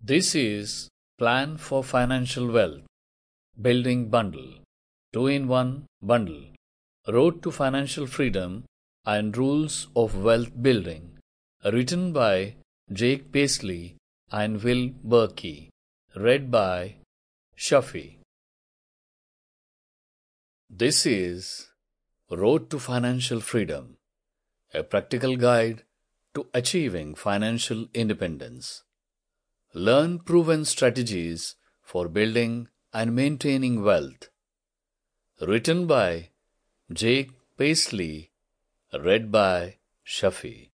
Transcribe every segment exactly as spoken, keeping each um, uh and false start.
This is Plan for Financial Wealth Building Bundle, two in one Bundle, Road to Financial Freedom and Rules of Wealth Building, written by Jake Paisley and Will Berkey, read by Shafi. This is Road to Financial Freedom, a practical guide to achieving financial independence. Learn proven strategies for building and maintaining wealth. Written by Jake Paisley, read by Shafi.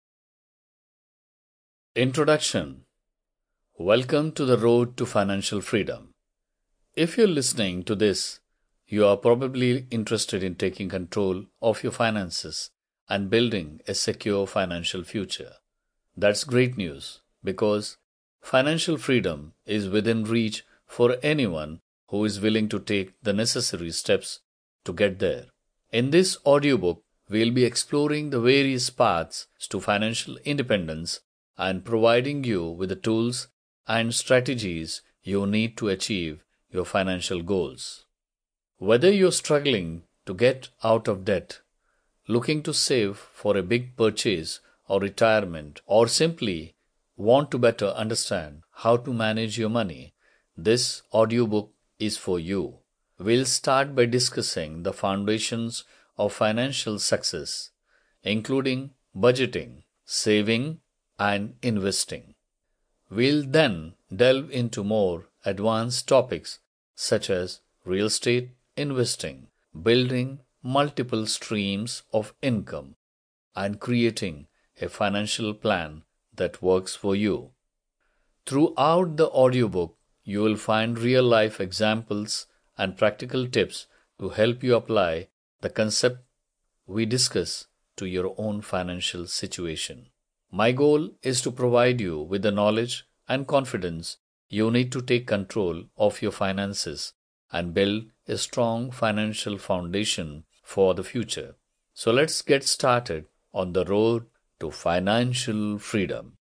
Introduction. Welcome to the Road to Financial Freedom. If you're listening to this, you are probably interested in taking control of your finances and building a secure financial future. That's great news because financial freedom is within reach for anyone who is willing to take the necessary steps to get there. In this audiobook, we'll be exploring the various paths to financial independence and providing you with the tools and strategies you need to achieve your financial goals. Whether you're struggling to get out of debt, looking to save for a big purchase or retirement, or simply want to better understand how to manage your money, this audiobook is for you. We'll start by discussing the foundations of financial success, including budgeting, saving, and investing. We'll then delve into more advanced topics such as real estate investing, building multiple streams of income, and creating a financial plan that works for you. Throughout the audiobook, you will find real-life examples and practical tips to help you apply the concept we discuss to your own financial situation. My goal is to provide you with the knowledge and confidence you need to take control of your finances and build a strong financial foundation for the future. So let's get started on the road to financial freedom.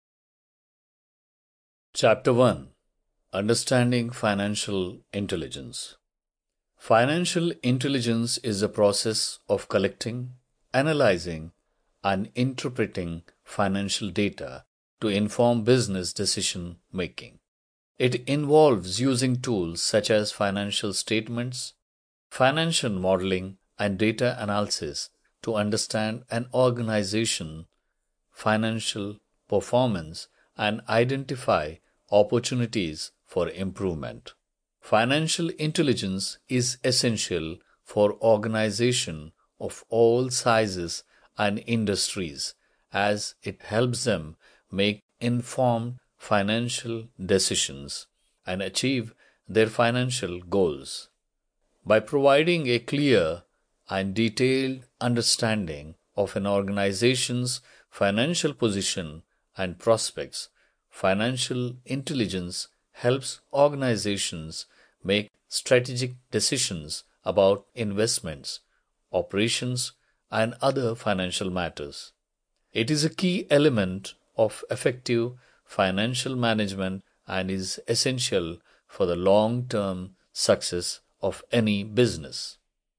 Chapter one. Understanding Financial Intelligence. Financial intelligence is the process of collecting, analyzing, and interpreting financial data to inform business decision making. It involves using tools such as financial statements, financial modeling, and data analysis to understand an organization's financial performance and identify opportunities for improvement. Financial intelligence is essential for organizations of all sizes and industries as it helps them make informed financial decisions and achieve their financial goals. By providing a clear and detailed understanding of an organization's financial position and prospects, financial intelligence helps organizations make strategic decisions about investments, operations, and other financial matters. It is a key element of effective financial management and is essential for the long-term success of any business.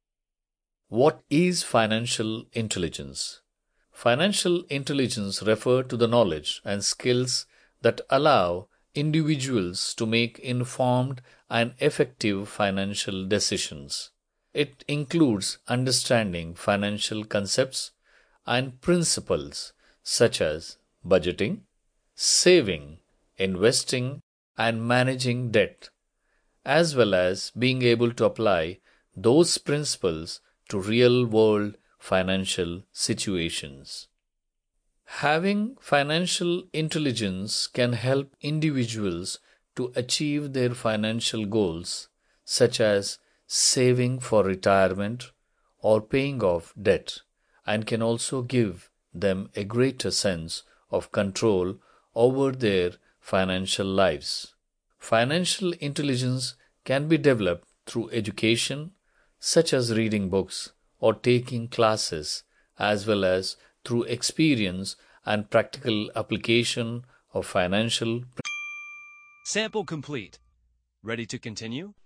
What is financial intelligence? Financial intelligence refers to the knowledge and skills that allow individuals to make informed and effective financial decisions. It includes understanding financial concepts and principles such as budgeting, saving, investing, and managing debt, as well as being able to apply those principles to real-world financial situations. Having financial intelligence can help individuals to achieve their financial goals, such as saving for retirement or paying off debt, and can also give them a greater sense of control over their financial lives. Financial intelligence can be developed through education, such as reading books or taking classes, as well as through experience and practical application of financial principles. Sample complete. Ready to continue?